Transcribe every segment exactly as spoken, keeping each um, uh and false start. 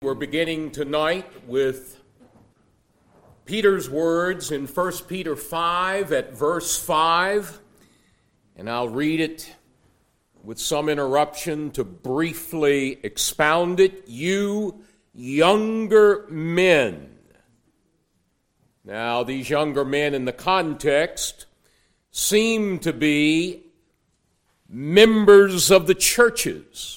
We're beginning tonight with Peter's words in First Peter five at verse five, and I'll read it with some interruption to briefly expound it. You younger men. Now, these younger men in the context seem to be members of the churches.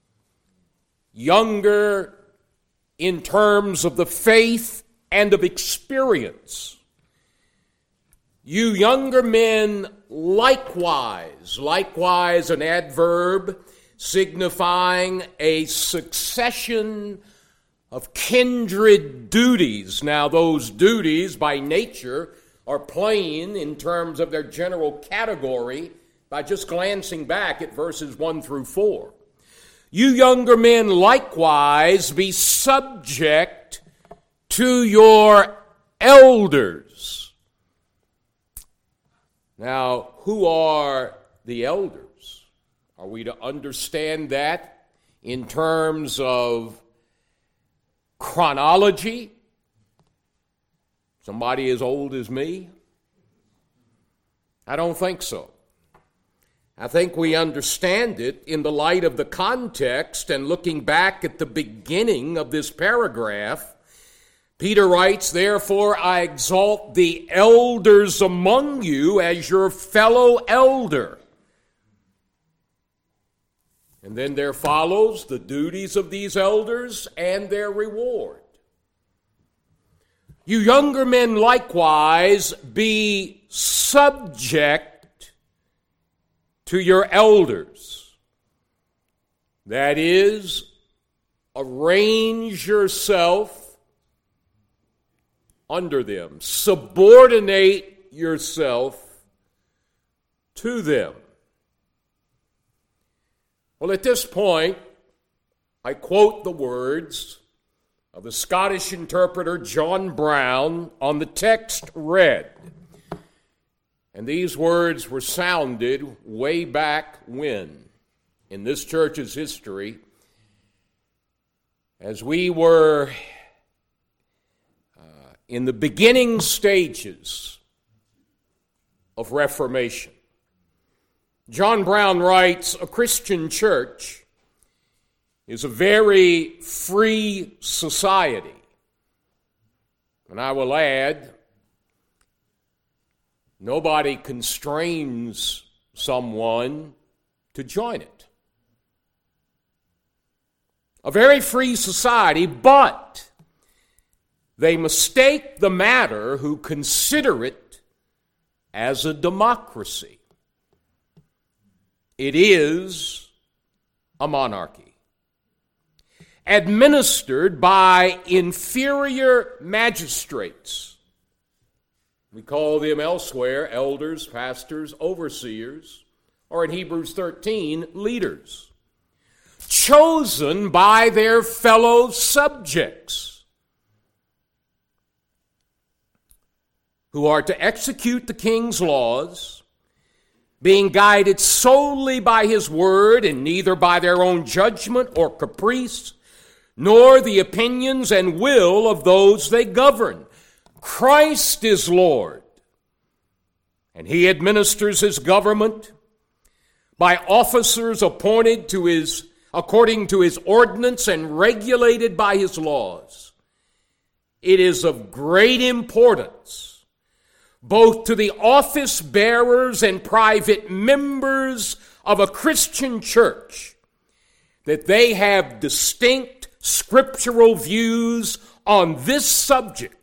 Younger in terms of the faith and of experience. You younger men likewise, likewise an adverb signifying a succession of kindred duties. Now those duties by nature are plain in terms of their general category by just glancing back at verses one through four. You younger men likewise be subject to your elders. Now, who are the elders? Are we to understand that in terms of chronology? Somebody as old as me? I don't think so. I think we understand it in the light of the context and looking back at the beginning of this paragraph. Peter writes, "Therefore I exalt the elders among you as your fellow elder." And then there follows the duties of these elders and their reward. You younger men likewise be subject to your elders. That is, arrange yourself under them. Subordinate yourself to them. Well, at this point, I quote the words of the Scottish interpreter John Brown on the text read. And these words were sounded way back when, in this church's history, as we were uh, in the beginning stages of Reformation. John Brown writes, "A Christian church is a very free society." And I will add, nobody constrains someone to join it. A very free society, but they mistake the matter who consider it as a democracy. It is a monarchy, administered by inferior magistrates. We call them elsewhere elders, pastors, overseers, or in Hebrews thirteen, leaders, chosen by their fellow subjects, who are to execute the king's laws, being guided solely by his word and neither by their own judgment or caprice, nor the opinions and will of those they govern. Christ is Lord, and he administers his government by officers appointed to his according to his ordinance and regulated by his laws. It is of great importance, both to the office bearers and private members of a Christian church, that they have distinct scriptural views on this subject,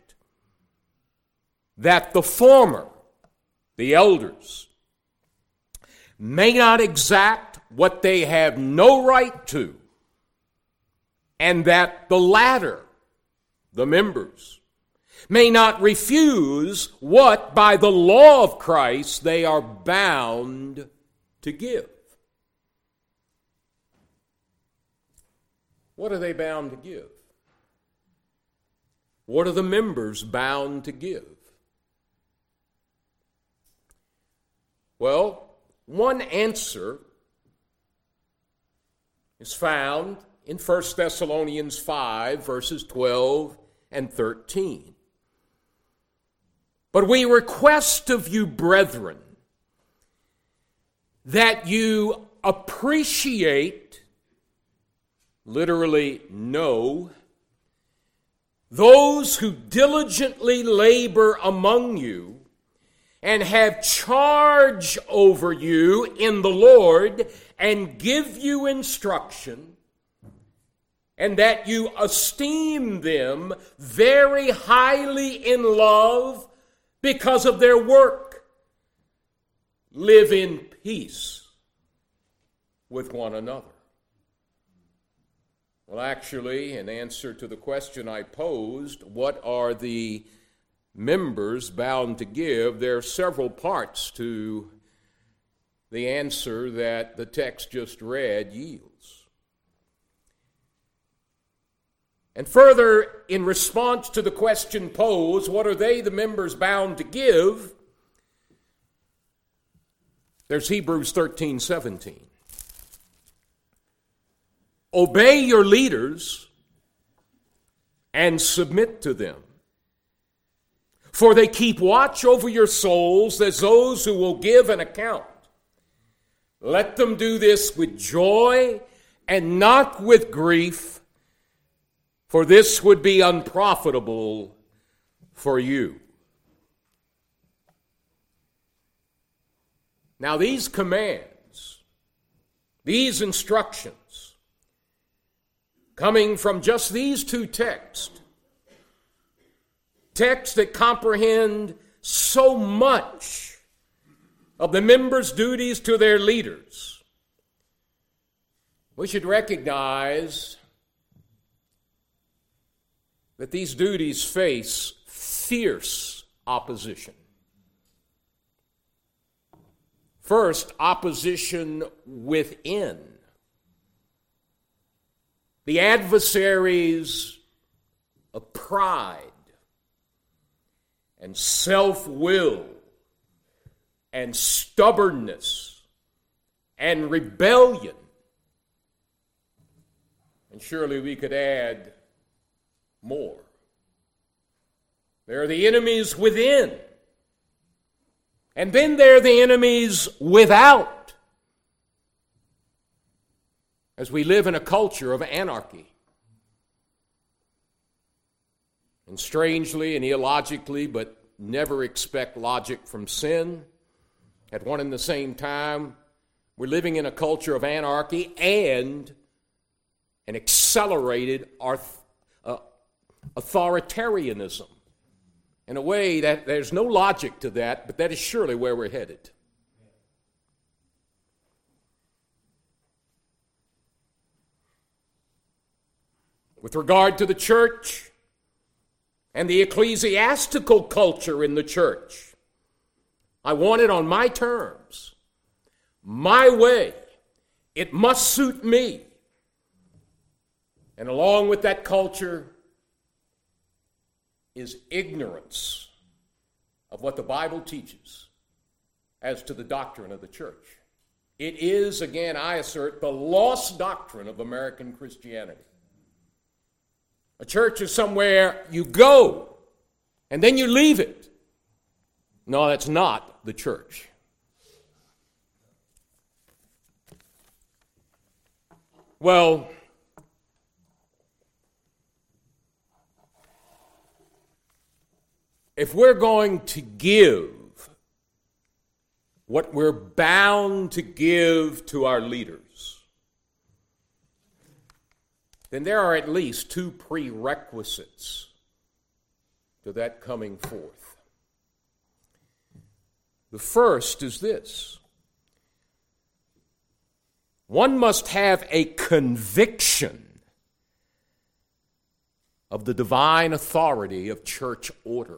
that the former, the elders, may not exact what they have no right to, and that the latter, the members, may not refuse what by the law of Christ they are bound to give. What are they bound to give? What are the members bound to give? Well, one answer is found in First Thessalonians five, verses twelve and thirteen. But we request of you, brethren, that you appreciate, literally know, those who diligently labor among you and have charge over you in the Lord and give you instruction, and that you esteem them very highly in love because of their work. Live in peace with one another. Well, actually, in answer to the question I posed, what are the members bound to give, there are several parts to the answer that the text just read yields. And further, in response to the question posed, what are they, the members, bound to give? There's Hebrews thirteen seventeen. Obey your leaders and submit to them, for they keep watch over your souls as those who will give an account. Let them do this with joy and not with grief, for this would be unprofitable for you. Now, these commands, these instructions, coming from just these two texts, texts that comprehend so much of the members' duties to their leaders, we should recognize that these duties face fierce opposition. First, opposition within. The adversaries of pride and self-will and stubbornness and rebellion. And surely we could add more. There are the enemies within. And then there are the enemies without. As we live in a culture of anarchy. And strangely and illogically, but never expect logic from sin, at one and the same time, we're living in a culture of anarchy and an accelerated arth- uh, authoritarianism. In a way that there's no logic to that, but that is surely where we're headed. With regard to the church and the ecclesiastical culture in the church, I want it on my terms, my way. It must suit me. And along with that culture is ignorance of what the Bible teaches as to the doctrine of the church. It is, again, I assert, the lost doctrine of American Christianity. A church is somewhere you go, and then you leave it. No, that's not the church. Well, if we're going to give what we're bound to give to our leaders, then there are at least two prerequisites to that coming forth. The first is this: one must have a conviction of the divine authority of church order.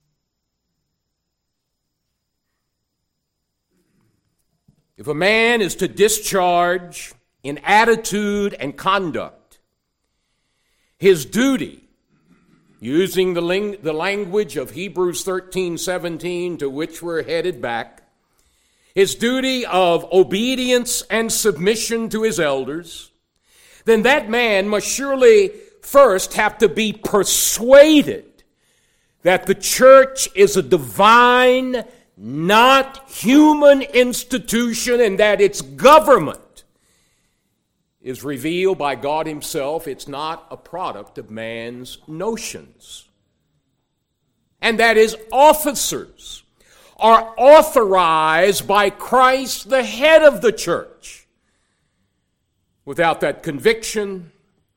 If a man is to discharge in attitude and conduct his duty, using the, ling- the language of Hebrews thirteen seventeen, to which we're headed back, his duty of obedience and submission to his elders, then that man must surely first have to be persuaded that the church is a divine, not human institution, and that its government is revealed by God himself. It's not a product of man's notions. And that his officers are authorized by Christ, the head of the church. Without that conviction,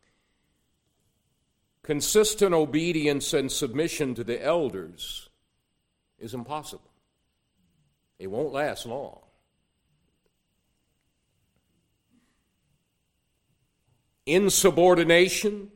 consistent obedience and submission to the elders is impossible. It won't last long. Insubordination,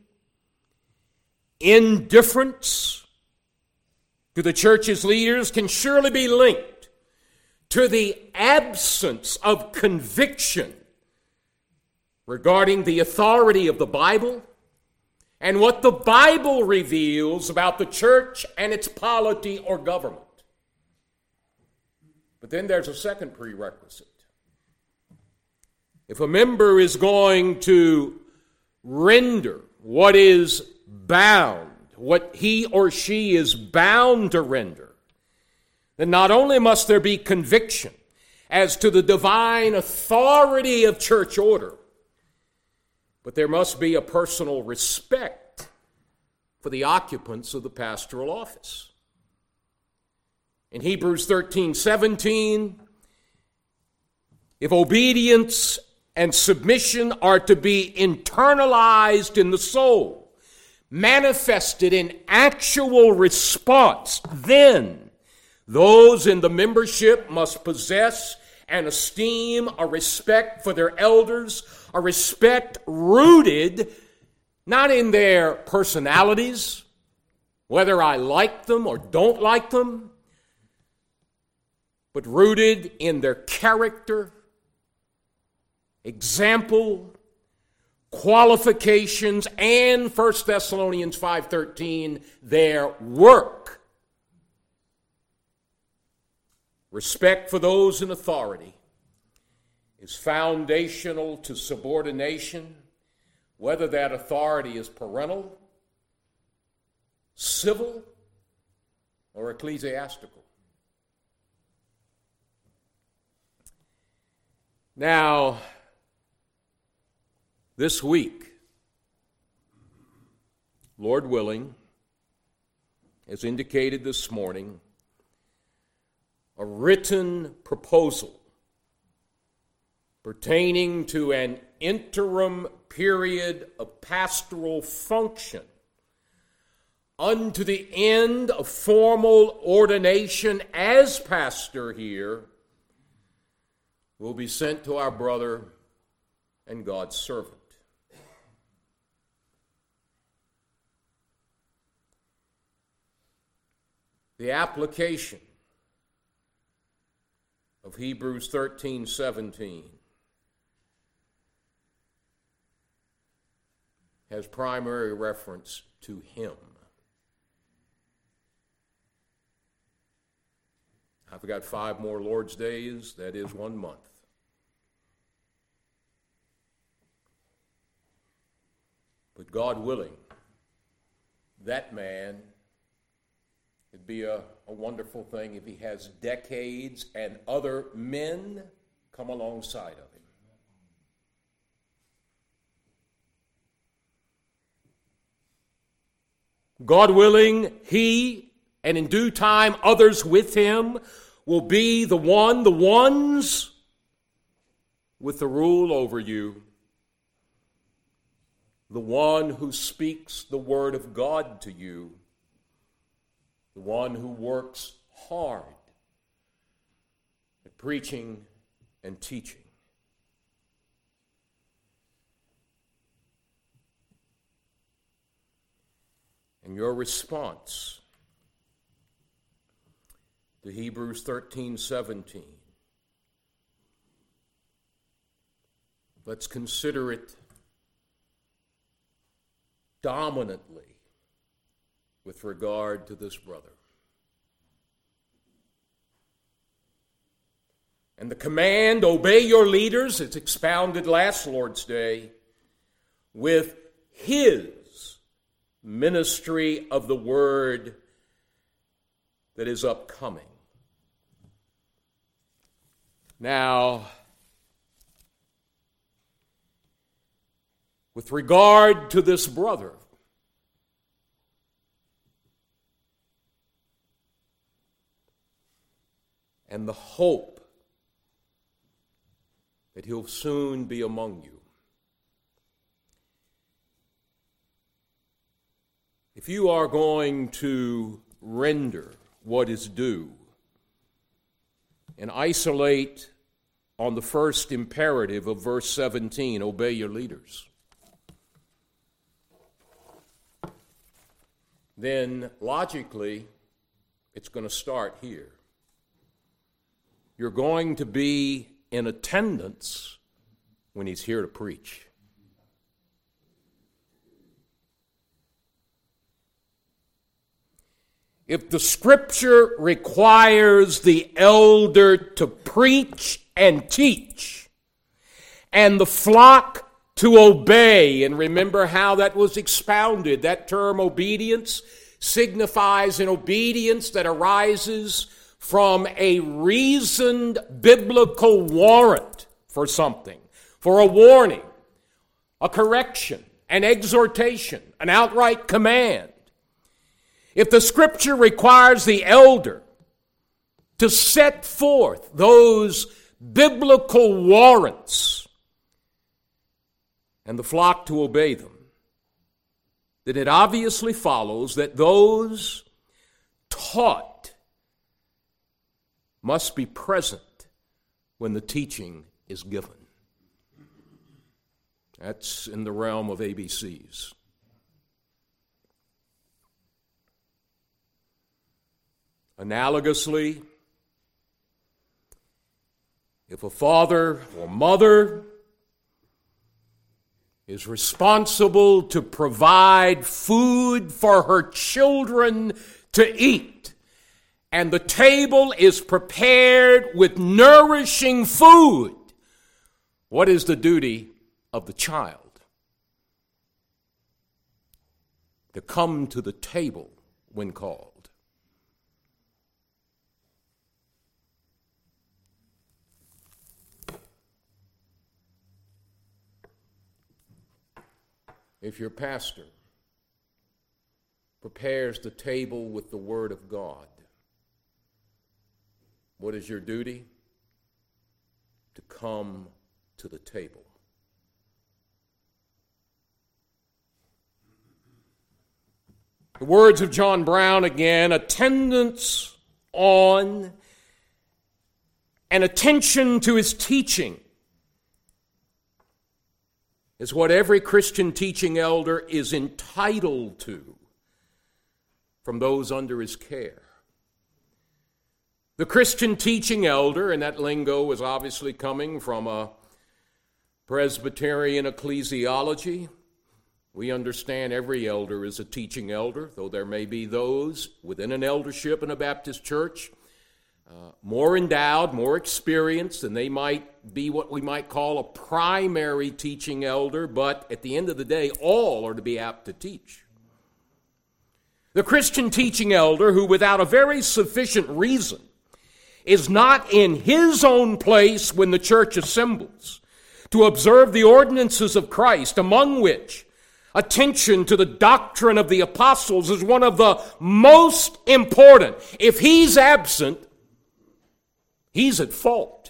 indifference to the church's leaders can surely be linked to the absence of conviction regarding the authority of the Bible and what the Bible reveals about the church and its polity or government. But then there's a second prerequisite. If a member is going to render what is bound, what he or she is bound to render, then not only must there be conviction as to the divine authority of church order, but there must be a personal respect for the occupants of the pastoral office. In Hebrews thirteen seventeen, if obedience and submission are to be internalized in the soul, manifested in actual response, then those in the membership must possess and esteem a respect for their elders, a respect rooted not in their personalities, whether I like them or don't like them, but rooted in their character, example, qualifications, and First Thessalonians five thirteen, their work. Respect for those in authority is foundational to subordination, whether that authority is parental, civil, or ecclesiastical. Now, this week, Lord willing, as indicated this morning, a written proposal pertaining to an interim period of pastoral function unto the end of formal ordination as pastor here will be sent to our brother and God's servant. The application of Hebrews thirteen seventeen has primary reference to him. I've got five more Lord's days, that is one month. But God willing, that man, it'd be a, a wonderful thing if he has decades and other men come alongside of him. God willing, he, and in due time others with him, will be the one, the ones with the rule over you. The one who speaks the word of God to you. The one who works hard at preaching and teaching. And your response to Hebrews thirteen seventeen, let's consider it dominantly with regard to this brother. And the command, obey your leaders, it's expounded last Lord's Day, with his ministry of the word that is upcoming. Now, with regard to this brother, and the hope that he'll soon be among you, if you are going to render what is due and isolate on the first imperative of verse seventeen, obey your leaders, then logically it's going to start here. You're going to be in attendance when he's here to preach. If the Scripture requires the elder to preach and teach, and the flock to obey, and remember how that was expounded, that term obedience signifies an obedience that arises from a reasoned biblical warrant for something, for a warning, a correction, an exhortation, an outright command. If the Scripture requires the elder to set forth those biblical warrants and the flock to obey them, then it obviously follows that those taught must be present when the teaching is given. That's in the realm of A B Cs. Analogously, if a father or mother is responsible to provide food for her children to eat, and the table is prepared with nourishing food, what is the duty of the child? To come to the table when called. If your pastor prepares the table with the Word of God, what is your duty? To come to the table. The words of John Brown again, attendance on and attention to his teaching is what every Christian teaching elder is entitled to from those under his care. The Christian teaching elder, and that lingo is obviously coming from a Presbyterian ecclesiology. We understand every elder is a teaching elder, though there may be those within an eldership in a Baptist church Uh, more endowed, more experienced, and they might be what we might call a primary teaching elder, but at the end of the day, all are to be apt to teach. The Christian teaching elder, who without a very sufficient reason is not in his own place when the church assembles to observe the ordinances of Christ, among which attention to the doctrine of the apostles is one of the most important. If he's absent, he's at fault.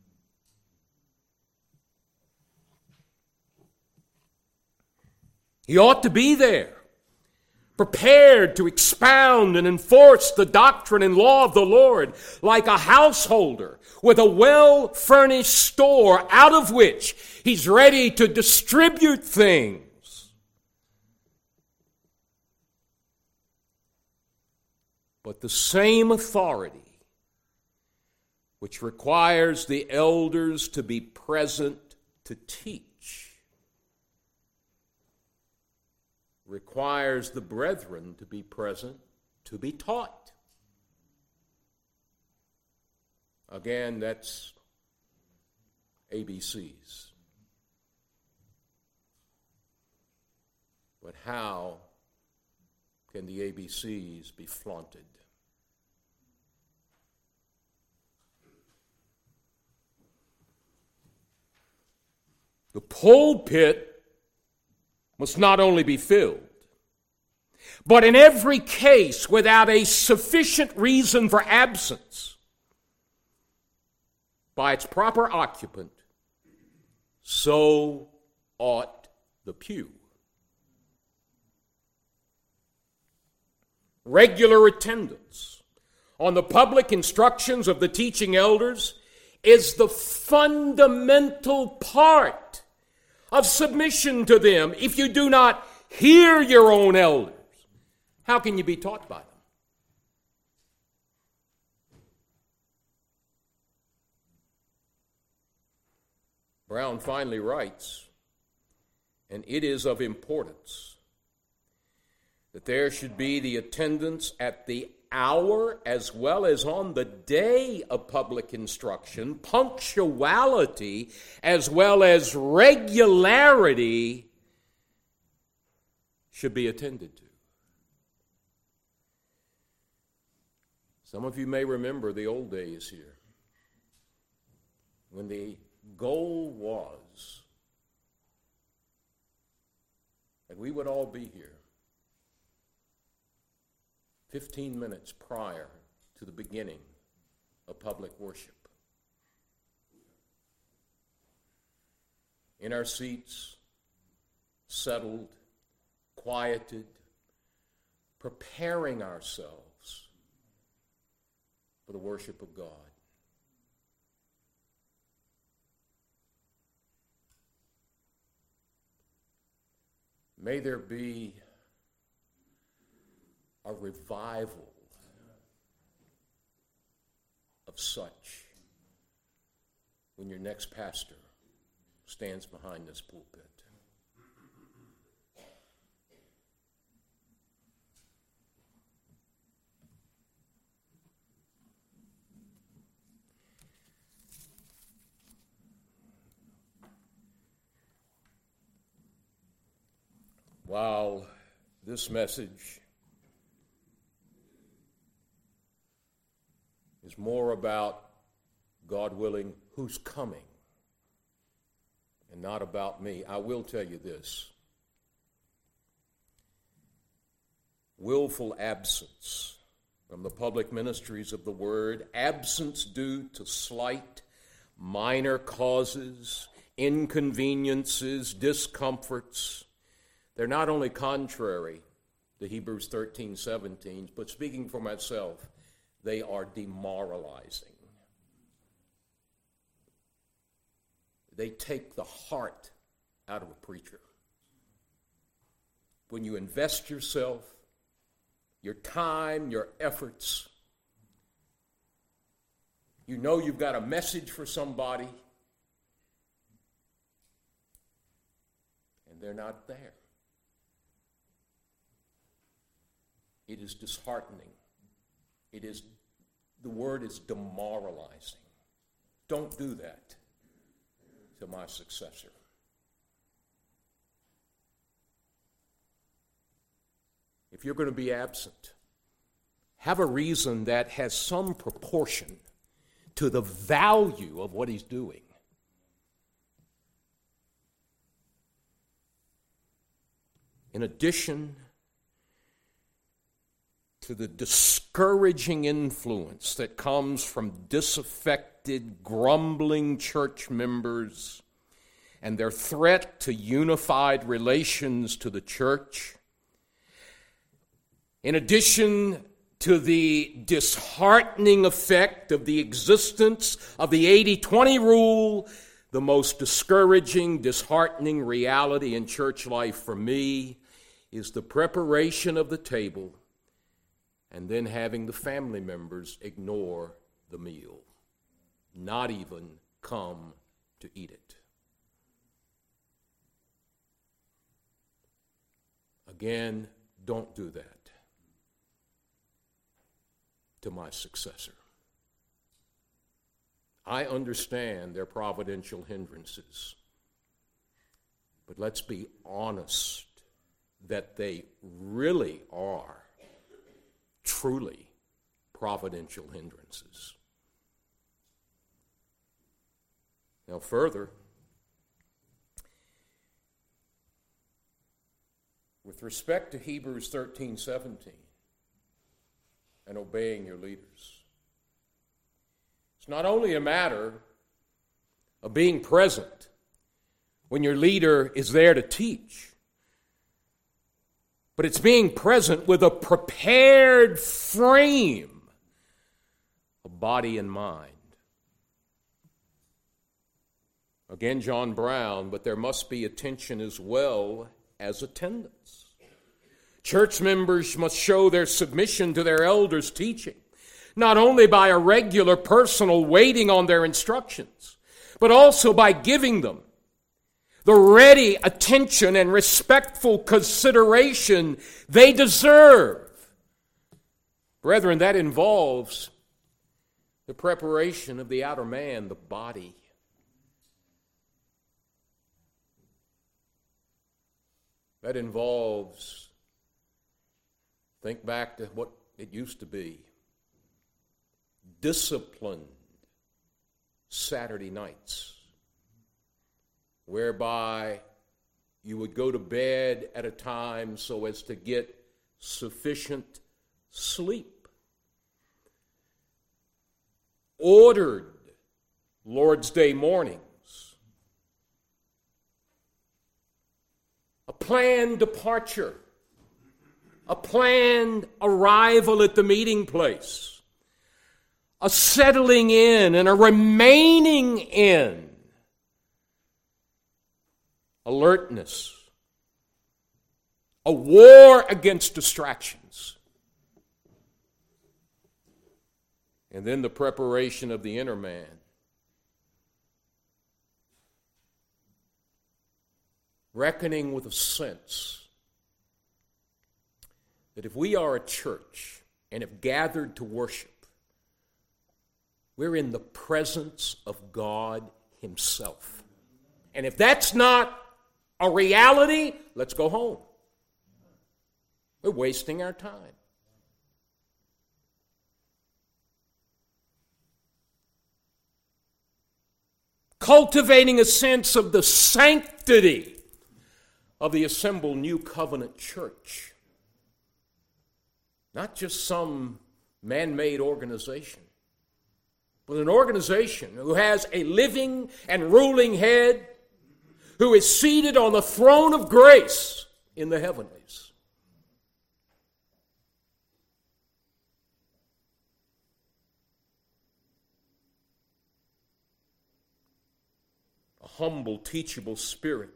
He ought to be there, prepared to expound and enforce the doctrine and law of the Lord, like a householder with a well-furnished store out of which he's ready to distribute things. But the same authority which requires the elders to be present to teach, requires the brethren to be present to be taught. Again, that's A B Cs. But how can the A B Cs be flaunted? The pulpit must not only be filled, but in every case, without a sufficient reason for absence, by its proper occupant, so ought the pew. Regular attendance on the public instructions of the teaching elders is the fundamental part of submission to them. If you do not hear your own elders, how can you be taught by them? Brown finally writes, and it is of importance that there should be the attendance at the hour as well as on the day of public instruction, punctuality as well as regularity should be attended to. Some of you may remember the old days here when the goal was that we would all be here fifteen minutes prior to the beginning of public worship. In our seats, settled, quieted, preparing ourselves for the worship of God. May there be a revival of such when your next pastor stands behind this pulpit. While this message is more about, God willing, who's coming, and not about me, I will tell you this. Willful absence from the public ministries of the Word, absence due to slight, minor causes, inconveniences, discomforts, they're not only contrary to Hebrews thirteen seventeen, but speaking for myself, they are demoralizing. They take the heart out of a preacher. When you invest yourself, your time, your efforts, you know you've got a message for somebody, and they're not there. It is disheartening. It is, the word is demoralizing. Don't do that to my successor. If you're going to be absent, have a reason that has some proportion to the value of what he's doing. In addition to the discouraging influence that comes from disaffected, grumbling church members and their threat to unified relations to the church, in addition to the disheartening effect of the existence of the eighty twenty rule, the most discouraging, disheartening reality in church life for me is the preparation of the table and then having the family members ignore the meal, not even come to eat it. Again, don't do that to my successor. I understand their providential hindrances, but let's be honest. that they really are truly providential hindrances. Now further, with respect to Hebrews thirteen seventeen and obeying your leaders, it's not only a matter of being present when your leader is there to teach, but it's being present with a prepared frame of body and mind. Again, John Brown, but there must be attention as well as attendance. Church members must show their submission to their elders' teaching, not only by a regular personal waiting on their instructions, but also by giving them the ready attention and respectful consideration they deserve. Brethren, that involves the preparation of the outer man, the body. That involves, think back to what it used to be, disciplined Saturday nights, whereby you would go to bed at a time so as to get sufficient sleep. Ordered Lord's Day mornings. A planned departure. A planned arrival at the meeting place. A settling in and a remaining in. Alertness. A war against distractions. And then the preparation of the inner man. Reckoning with a sense that if we are a church and have gathered to worship, we're in the presence of God Himself. And if that's not a reality, let's go home. We're wasting our time. Cultivating a sense of the sanctity of the assembled New Covenant church. Not just some man-made organization, but an organization who has a living and ruling head who is seated on the throne of grace in the heavenlies. A humble, teachable spirit.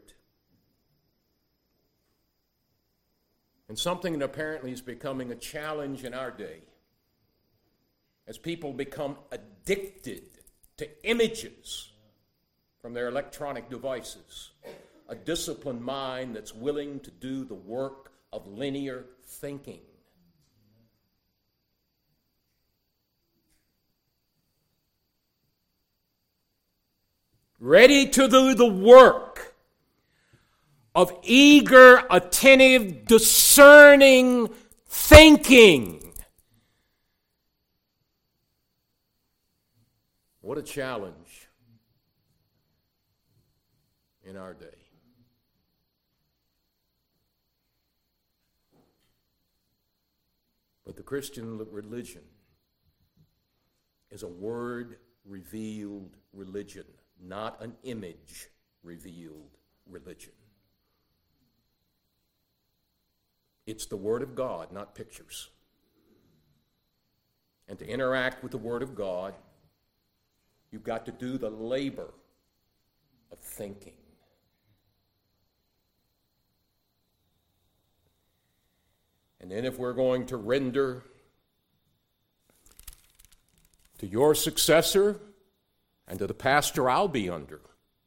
And something that apparently is becoming a challenge in our day as people become addicted to images from their electronic devices. A disciplined mind that's willing to do the work of linear thinking. Ready to do the work of eager, attentive, discerning thinking. What a challenge in our day. But the Christian religion is a word-revealed religion, not an image-revealed religion. It's the Word of God, not pictures. And to interact with the Word of God, you've got to do the labor of thinking. And then if we're going to render to your successor and to the pastor I'll be under,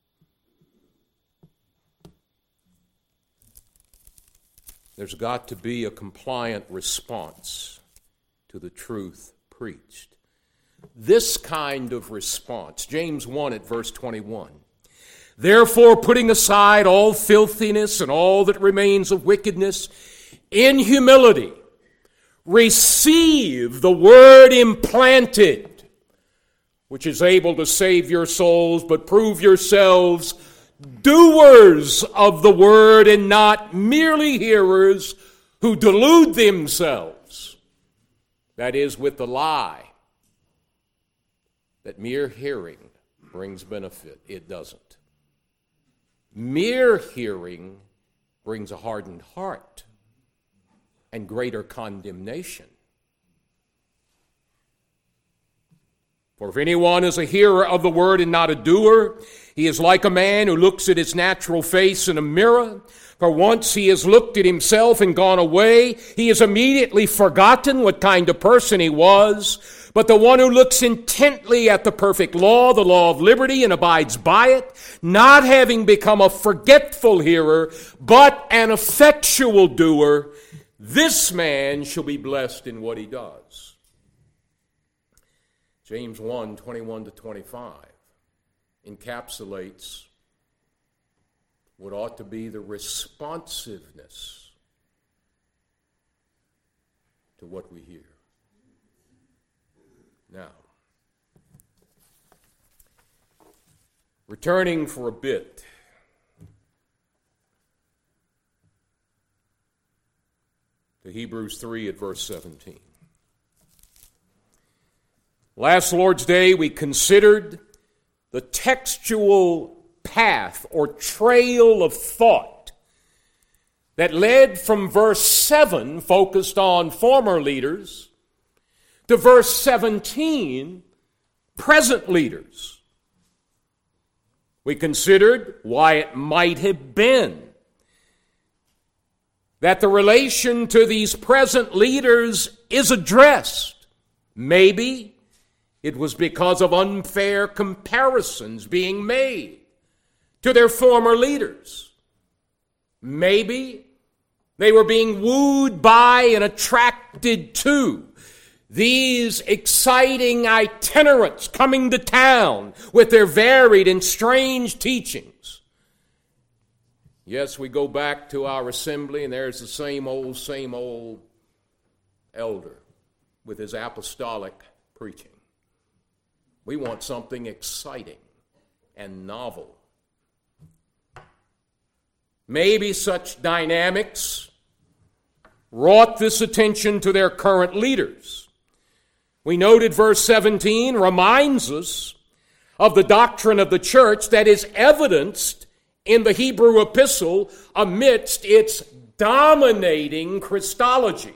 there's got to be a compliant response to the truth preached. This kind of response, James one at verse twenty-one, Therefore, putting aside all filthiness and all that remains of wickedness, in humility, receive the word implanted, which is able to save your souls, but prove yourselves doers of the word and not merely hearers who delude themselves. That is, with the lie that mere hearing brings benefit. It doesn't. Mere hearing brings a hardened heart and greater condemnation. For if anyone is a hearer of the word and not a doer, he is like a man who looks at his natural face in a mirror. For once he has looked at himself and gone away, he has immediately forgotten what kind of person he was. But the one who looks intently at the perfect law, the law of liberty, and abides by it, not having become a forgetful hearer, but an effectual doer, this man shall be blessed in what he does. James one, twenty-one to twenty-five encapsulates what ought to be the responsiveness to what we hear. Now, returning for a bit to Hebrews three at verse seventeen. Last Lord's Day, we considered the textual path or trail of thought that led from verse seven, focused on former leaders, to verse seventeen, present leaders. We considered why it might have been that the relation to these present leaders is addressed. Maybe it was because of unfair comparisons being made to their former leaders. Maybe they were being wooed by and attracted to these exciting itinerants coming to town with their varied and strange teachings. Yes, we go back to our assembly and there's the same old, same old elder with his apostolic preaching. We want something exciting and novel. Maybe such dynamics wrought this attention to their current leaders. We noted verse seventeen reminds us of the doctrine of the church that is evidenced in the Hebrew epistle amidst its dominating Christology.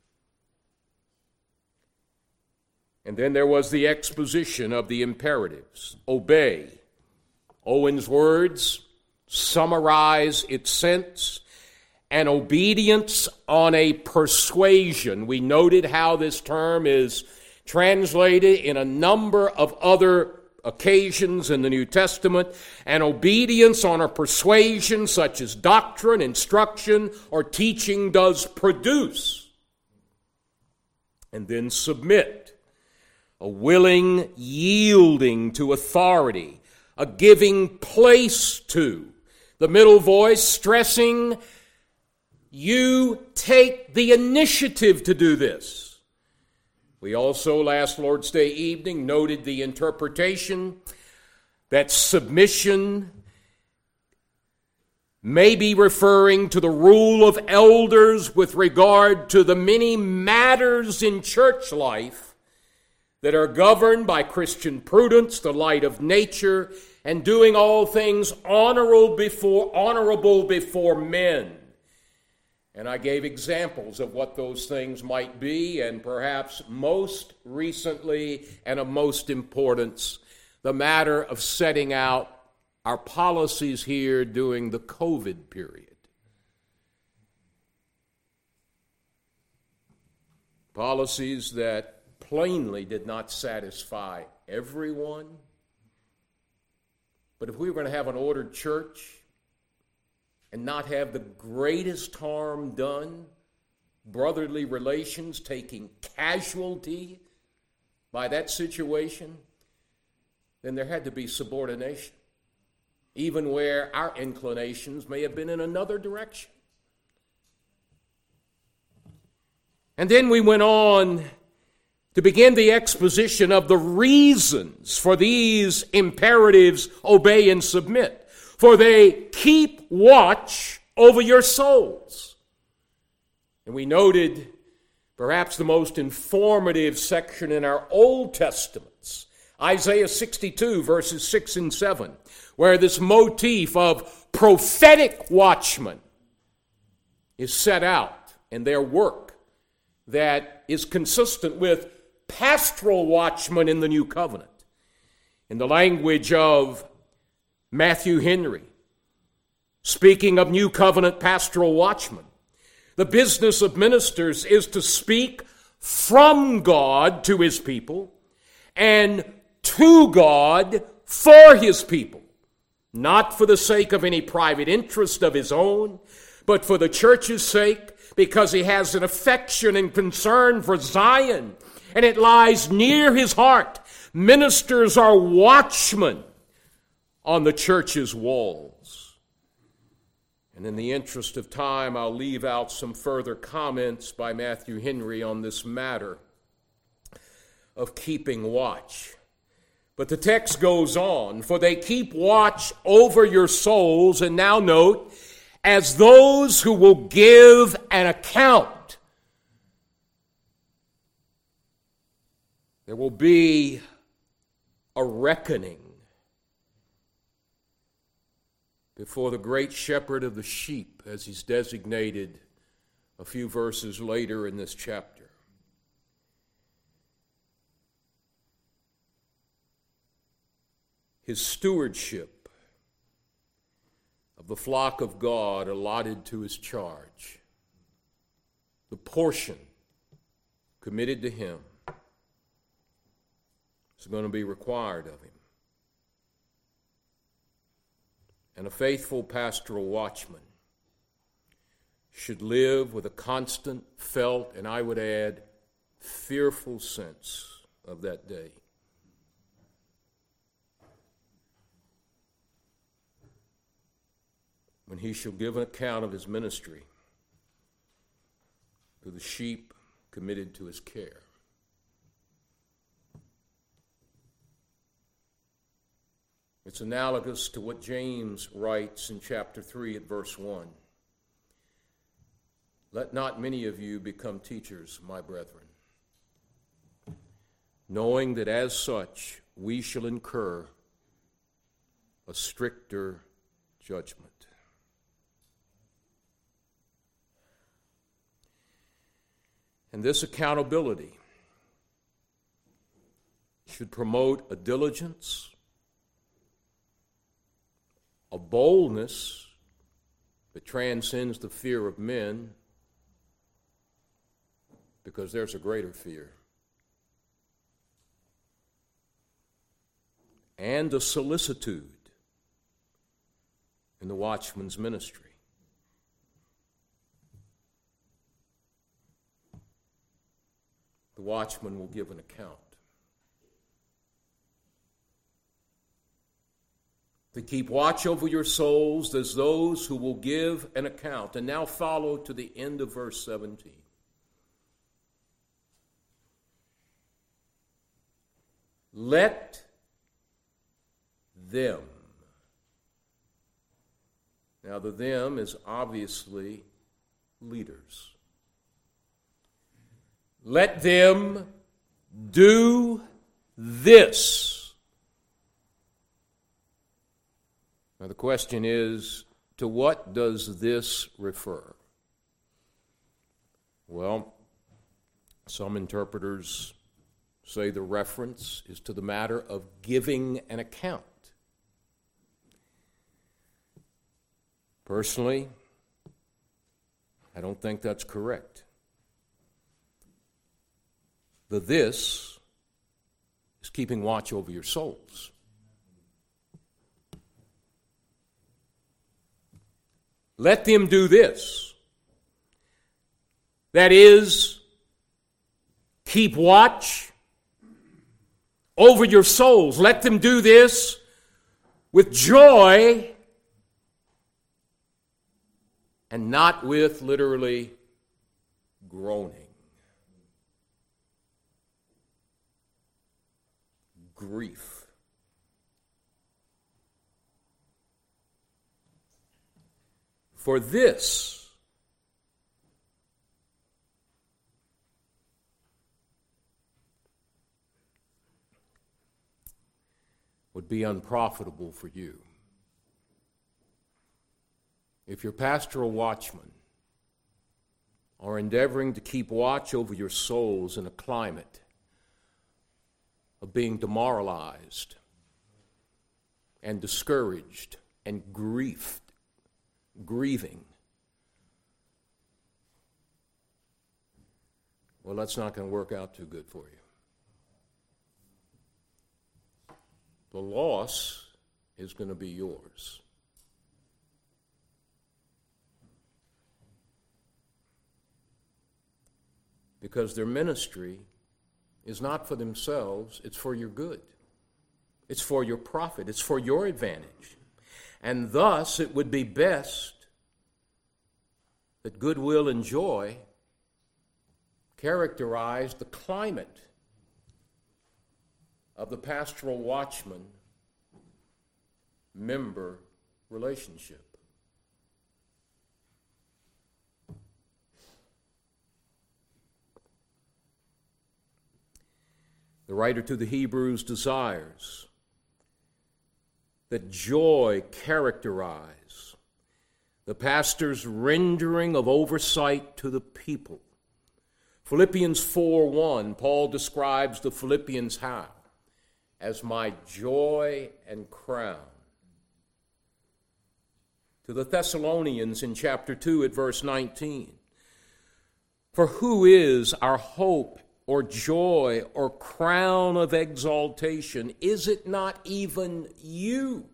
And then there was the exposition of the imperatives. Obey. Owen's words summarize its sense. And obedience on a persuasion. We noted how this term is translated in a number of other occasions in the New Testament. And obedience on a persuasion such as doctrine, instruction, or teaching does produce. And then submit. A willing yielding to authority, a giving place to. The middle voice stressing, you take the initiative to do this. We also, last Lord's Day evening, noted the interpretation that submission may be referring to the rule of elders with regard to the many matters in church life that are governed by Christian prudence, the light of nature, and doing all things honorable before, honorable before men. And I gave examples of what those things might be, and perhaps most recently and of most importance, the matter of setting out our policies here during the COVID period. Policies that plainly did not satisfy everyone. But if we were going to have an ordered church and not have the greatest harm done, brotherly relations taking casualty by that situation, then there had to be subordination. even where our inclinations may have been in another direction. And then we went on to begin the exposition of the reasons for these imperatives: obey and submit. For they keep watch over your souls. And we noted perhaps the most informative section in our Old Testaments, Isaiah sixty-two, verses six and seven, where this motif of prophetic watchmen is set out in their work that is consistent with pastoral watchmen in the New Covenant. In the language of Matthew Henry, speaking of New Covenant pastoral watchmen, the business of ministers is to speak from God to his people and to God for his people, not for the sake of any private interest of his own, but for the church's sake, because he has an affection and concern for Zion, and it lies near his heart. Ministers are watchmen on the church's walls. And in the interest of time, I'll leave out some further comments by Matthew Henry on this matter of keeping watch. But the text goes on, for they keep watch over your souls, and now note, as those who will give an account. There will be a reckoning before the great shepherd of the sheep, as he's designated a few verses later in this chapter. His stewardship of the flock of God allotted to his charge, the portion committed to him, is going to be required of him. And a faithful pastoral watchman should live with a constant, felt, and I would add, fearful sense of that day. When he shall give an account of his ministry to the sheep committed to his care. It's analogous to what James writes in chapter three at verse one. Let not many of you become teachers, my brethren, knowing that as such we shall incur a stricter judgment. And this accountability should promote a diligence, a boldness that transcends the fear of men, because there's a greater fear, and a solicitude in the watchman's ministry. The watchman will give an account. To keep watch over your souls as those who will give an account. And now follow to the end of verse seventeen. Let them. Now the them is obviously leaders. Let them do this. Now the question is, to what does this refer? Well, some interpreters say the reference is to the matter of giving an account. Personally, I don't think that's correct. The this is keeping watch over your souls. Let them do this. That is, keep watch over your souls. Let them do this with joy and not with literally groaning. Grief. For this would be unprofitable for you. If your pastoral watchmen are endeavoring to keep watch over your souls in a climate of being demoralized and discouraged and griefed, grieving, well, that's not going to work out too good for you. The loss is going to be yours. Because their ministry is not for themselves, it's for your good. It's for your profit. It's for your advantage. And thus, it would be best that goodwill and joy characterize the climate of the pastoral watchman member relationship. The writer to the Hebrews desires that joy characterize the pastor's rendering of oversight to the people. Philippians four one, Paul describes the Philippians how? As my joy and crown. To the Thessalonians in chapter two at verse nineteen, for who is our hope or joy or crown of exaltation? Is it not even you?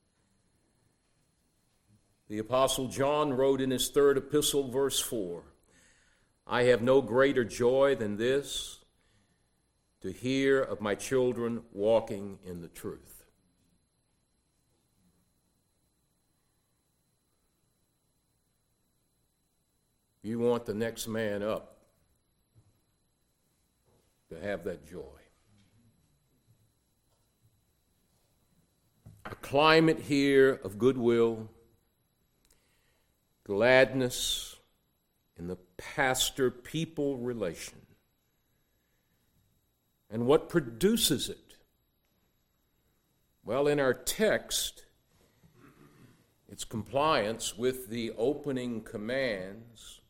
The Apostle John wrote in his third epistle, verse four, I have no greater joy than this, to hear of my children walking in the truth. You want the next man up to have that joy. A climate here of goodwill, gladness in the pastor-people relation. And what produces it? Well, in our text, it's compliance with the opening commands.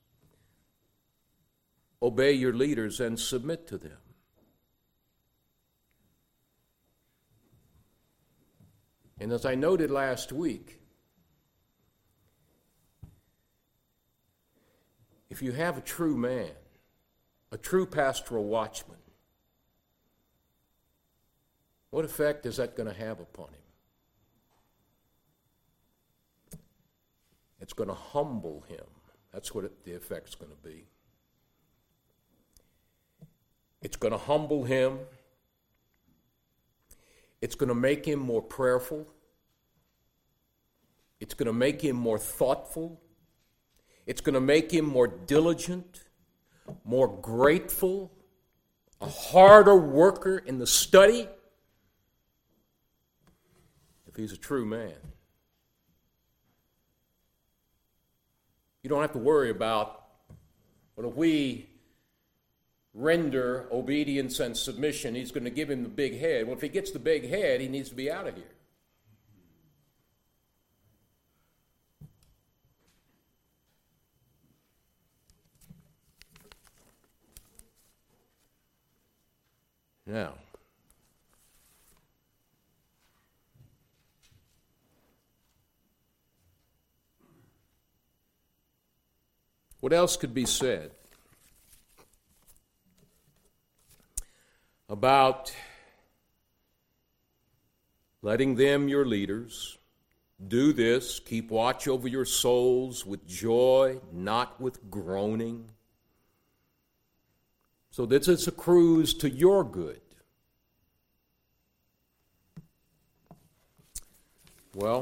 Obey your leaders and submit to them. And as I noted last week, if you have a true man, a true pastoral watchman, what effect is that going to have upon him? It's going to humble him. That's what it, the effect's going to be. It's going to humble him. It's going to make him more prayerful. It's going to make him more thoughtful. It's going to make him more diligent, more grateful, a harder worker in the study, if he's a true man. You don't have to worry about, well, if we render obedience and submission, he's going to give him the big head. Well, if he gets the big head, he needs to be out of here. Now, what else could be said about letting them, your leaders, do this, keep watch over your souls with joy, not with groaning, so that this accrues to your good? Well,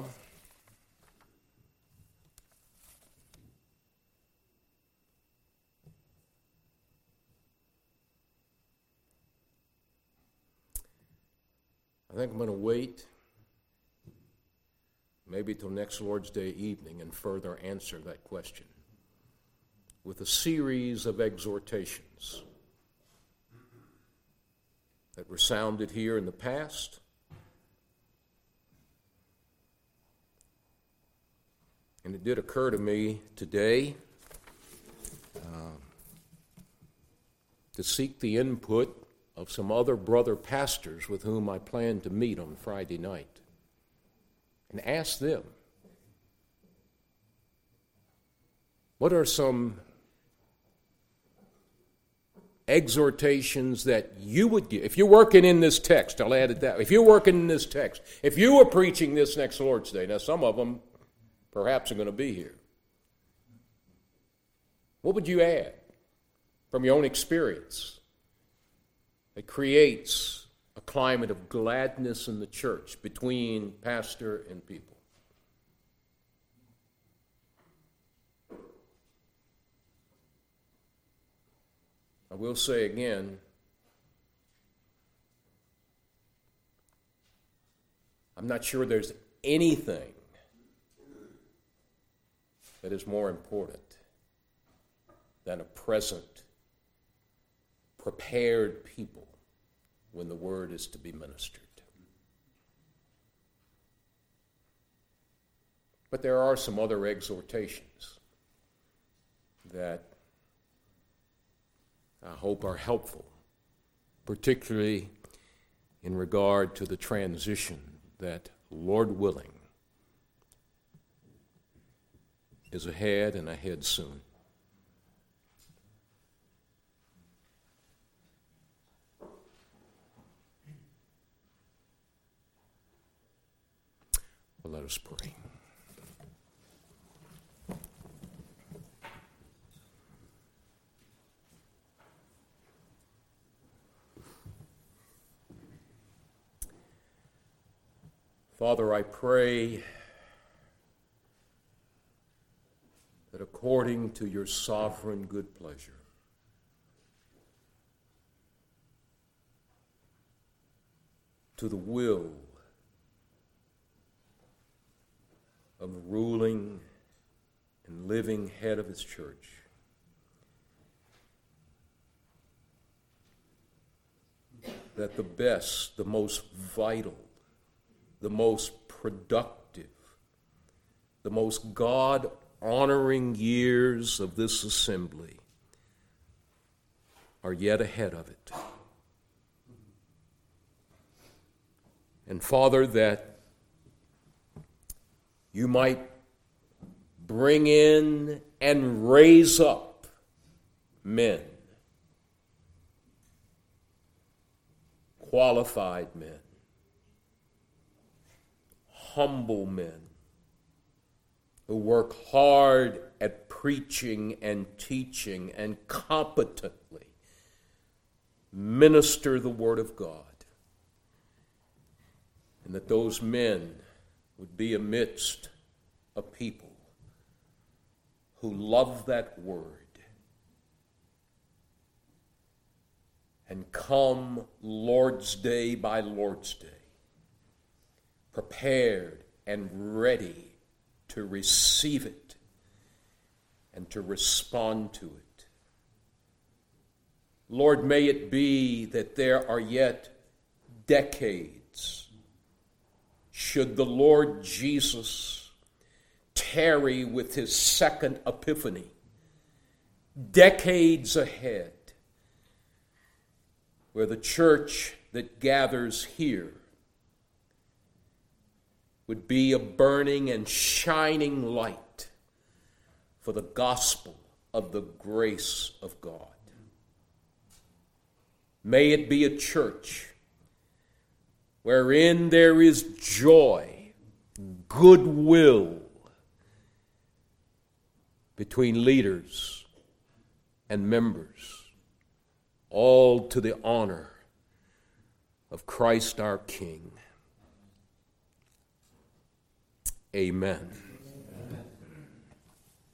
I think I'm going to wait maybe till next Lord's Day evening and further answer that question with a series of exhortations that were sounded here in the past and it did occur to me today uh, to seek the input of some other brother pastors with whom I plan to meet on Friday night and ask them, what are some exhortations that you would give? If you're working in this text, I'll add it that. If you're working in this text, if you were preaching this next Lord's Day, now some of them perhaps are going to be here, what would you add from your own experience that creates a climate of gladness in the church between pastor and people? I will say again, I'm not sure there's anything that is more important than a present, prepared people when the word is to be ministered. But there are some other exhortations that I hope are helpful, particularly in regard to the transition that, Lord willing, is ahead and ahead soon. Well, let us pray. Father, I pray that according to your sovereign good pleasure, to the will of the ruling and living head of his church, that the best, the most vital, the most productive, the most God-honoring years of this assembly are yet ahead of it. And Father, that you might bring in and raise up men, qualified men, humble men, who work hard at preaching and teaching and competently minister the Word of God. And that those men would be amidst a people who love that Word and come Lord's Day by Lord's Day, prepared and ready to receive it and to respond to it. Lord, may it be that there are yet decades, should the Lord Jesus tarry with his second epiphany, decades ahead, where the church that gathers here would be a burning and shining light for the gospel of the grace of God. May it be a church wherein there is joy, goodwill between leaders and members, all to the honor of Christ our King. Amen.